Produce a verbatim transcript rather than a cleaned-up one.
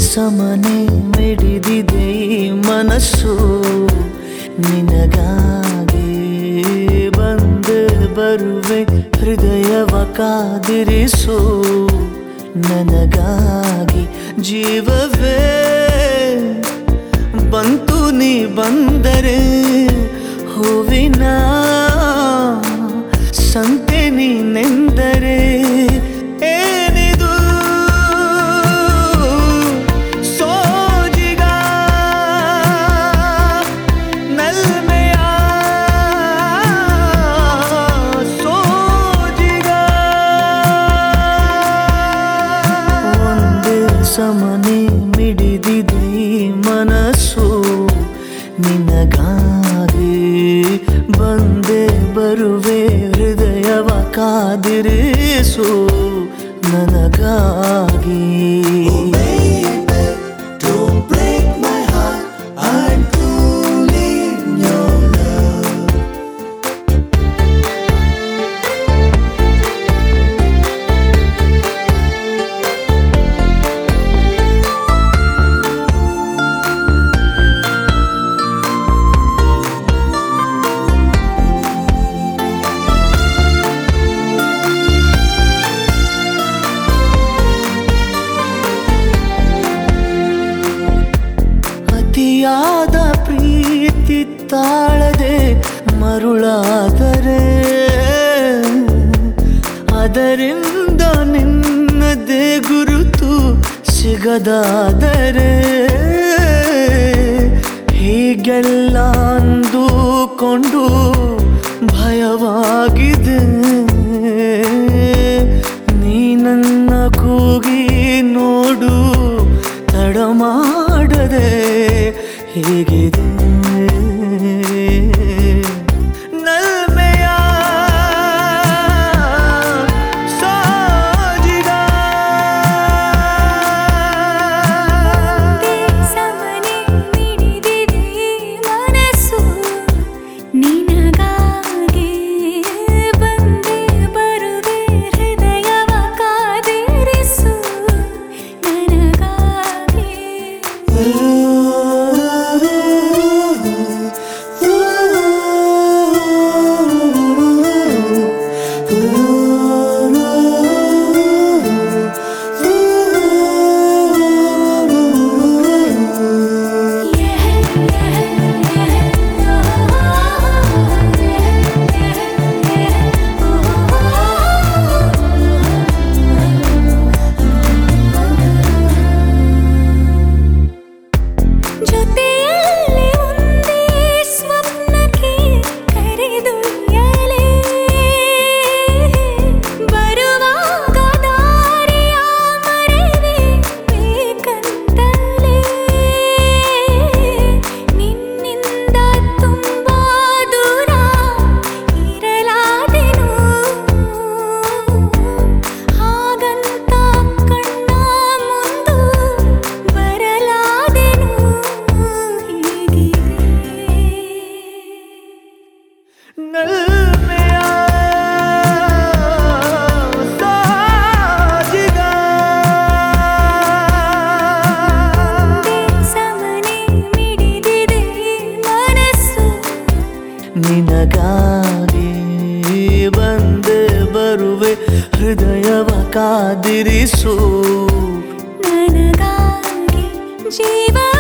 ಸಮನೆ ಮಿಡಿದಿದೆ ಈ ಮನಸ್ಸು ನಿನಗಾಗಿ ಬಂದು ಬರುವೆ ಹೃದಯವ ಕಾದಿರಿಸು ನನಗಾಗಿ ಜೀವವೇ ಬಂತು ನೀ ಬಂದರೆ ಹೂವಿನ ಸಂತೆ ನೀನೆಂದರೆ ಏನಿದು ಸೋಜಿಗ ನಲ್ಮೆಯ ಸೋಜಿಗ ಒಂದೇ ಸಮನೆ ಮಿಡಿದಿದೆ ಈ ಮನಸ್ಸು ನಿನಗಾಗಿ ಬಂದೆ ಬರುವೆ ಹೃದಯವ ಕಾದಿರಿಸು ನನಗಾಗಿ ಅತಿಯಾದ ಪ್ರೀತಿ ತಾಳದೆ ಮರುಳಾದರೆ ಅದರಿಂದ ನಿನ್ನದೇ ಗುರುತು ಸಿಗದಾದರೆ ಹೀಗೆಲ್ಲ ಅಂದುಕೊಂಡು ಭಯವಾಗಿದೆ ನೀ ನನ್ನ ಕೂಗಿ ನೋಡು ತಡ ಮಾಡದೆ ಹೇಗಿದೆ ನಲ್ಮೆಯ ಸೋಜಿಗ ಸಮನೆ ಮಿಡಿದಿದೆ ಮನಸ್ಸು ನಿನಗಾಗಿ ಬಂದೆ ಬರುವೆ ಹೃದಯವ ಕಾದಿರಿಸು ನನಗಾಗಿ ಜೊತೆಯಲ್ಲಿ ಒಂದೇ ಸ್ವಪ್ನಕ್ಕೆ ಕರೆದೊಯ್ಯಲೇ ಬರುವಾಗ ದಾರಿಯ ಮರೆವೆ ಬೇಕಂತಲೇ ನಿನ್ನಿಂದ ತುಂಬಾ ದೂರ ಇರಲಾದೆನು ಹಾಗಂತ ಕಣ್ಣ ಮುಂದು ಬರಲಾದೆನು ನಲ್ಮೆಯ ಸೋಜಿಗ ಸಮನೆ ಮಿಡಿದಿದೆ ಮನಸ್ಸು ನಿನಗಾಗಿ ಬಂದೆ ಬರುವೆ ಹೃದಯವ ಕಾದಿರಿಸು ನನಗಾಗಿ ಜೀವ